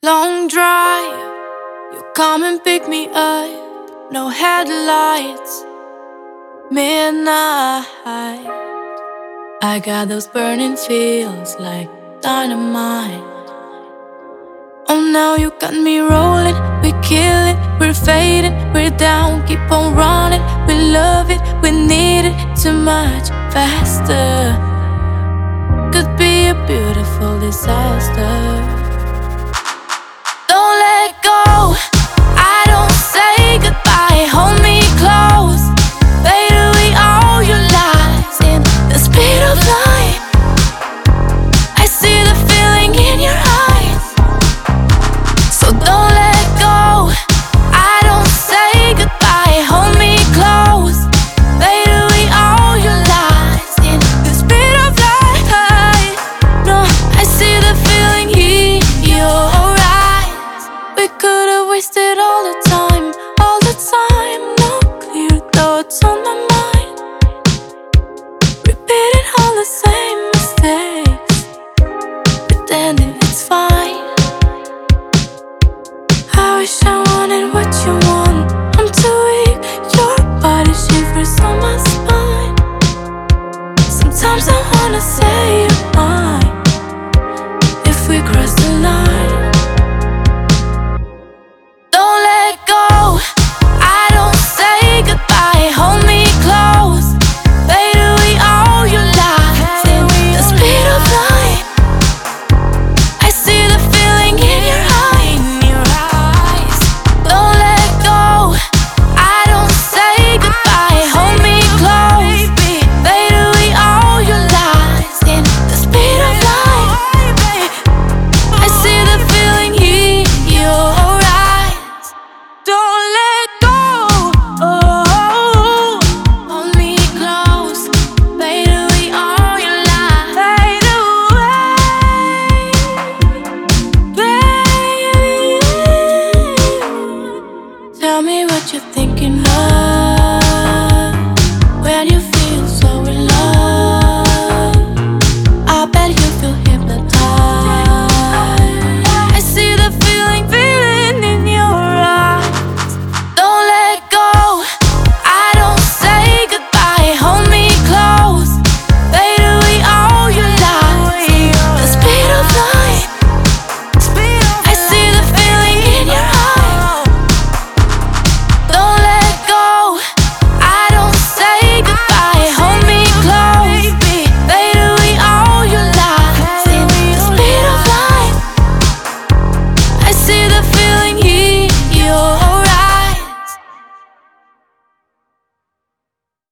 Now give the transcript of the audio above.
Long drive, you come and pick me up. No headlights, midnight. I got those burning feels like dynamite. Oh, now you got me rolling. We kill it, we're fading, we're down. Keep on running, we love it, we need it too much faster. Could be a beautiful disaster. Don't let go, I don't say goodbye. Hold me close, fade away all your lies in the speed of light. I see the feeling in your eyes, so don't let go. I don't say goodbye. Hold me close, fade away all your lies in the speed of light. No, I see the feeling in your eyes. We could have wasted all the time, all the time. No clear thoughts on my mind, repeating all the same mistakes, pretending it's fine. I wish I